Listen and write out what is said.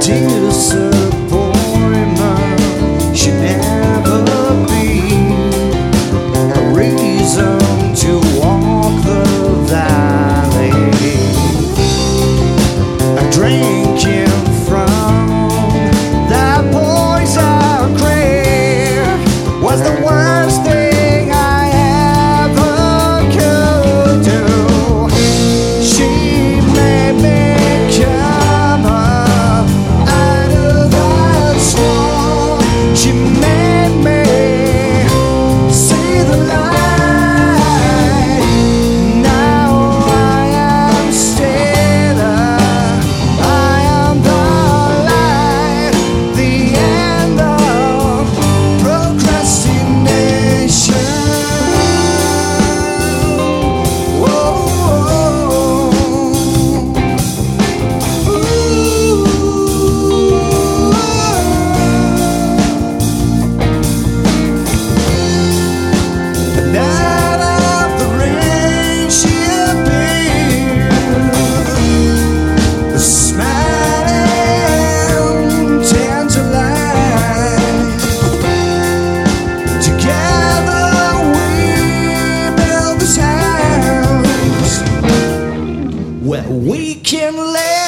Disappointment should never be a reason to walk the valley. Drinking from that poison creek was the worst thing I ever could do. She made me come up out of that swamp. She made me see the light. Now I am still I am the light, the end of procrastination. Whoa. The night of the rain, she appeared, smiling, tantalized. Together we build this house where we can live.